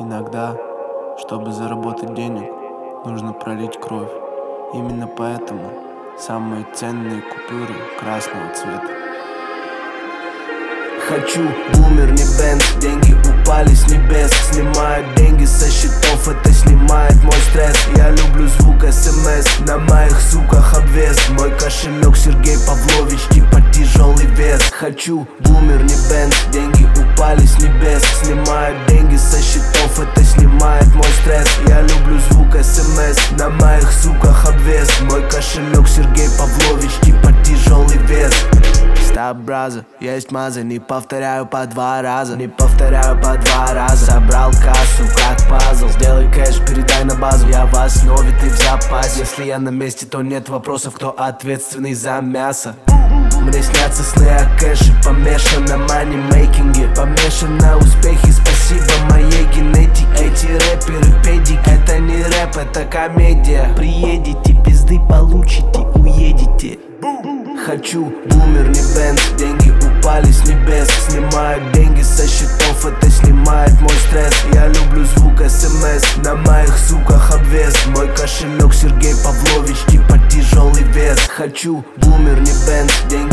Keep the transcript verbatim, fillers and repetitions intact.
Иногда, чтобы заработать денег, нужно пролить кровь. Именно поэтому самые ценные купюры красного цвета. Хочу бумер, не бенз, деньги упали с небес. Снимают деньги со счетов, это снимает мой стресс. Я люблю звук смс, на моих суках обвес. Мой кошелек Сергей Павлович, типа тяжелый вес. Хочу бумер, не бенз, деньги упали с небес. Снимают деньги со счетов, это снимает мой стресс. Я люблю звук смс, на моих суках обвес. Мой кошелек Сергей Павлович, типа тяжелый вес. Стаб, браза, есть маза, не повторяю по два раза. Не повторяю по два раза. Собрал кассу, как пазл. Сделай кэш, передай на базу. Я в основе, ты в запасе. Если я на месте, то нет вопросов, кто ответственный за мясо. Мне снятся сны о кэше, помешан на манимейкинге. Помешан на успехе, спасибо моей генетике. Эти рэперы педики, это не рэп, это комедия. Приедете, пизды получите, уедете. Хочу бумер, не бенз, деньги упали с небес. Снимают деньги со счетов, это снимает мой стресс. Я люблю звук смс, на моих суках обвес. Мой кошелек Сергей Павлович, типа тяжелый вес. Хочу бумер, не бенз, деньги